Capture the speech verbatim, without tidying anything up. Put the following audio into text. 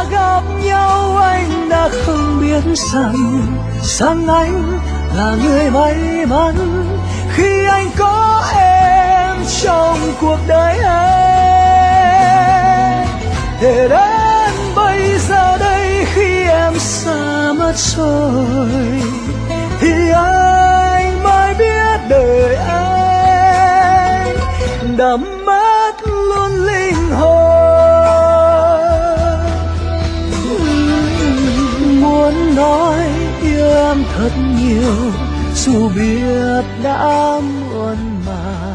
ta gặp nhau anh đã không biết rằng rằng anh là người may mắn khi anh có em trong cuộc đời anh. Để đến bây giờ đây khi em xa mất rồi thì anh mới biết đời anh đã mất luôn linh hồn. Muốn nói yêu em thật nhiều dù biết đã muộn màng.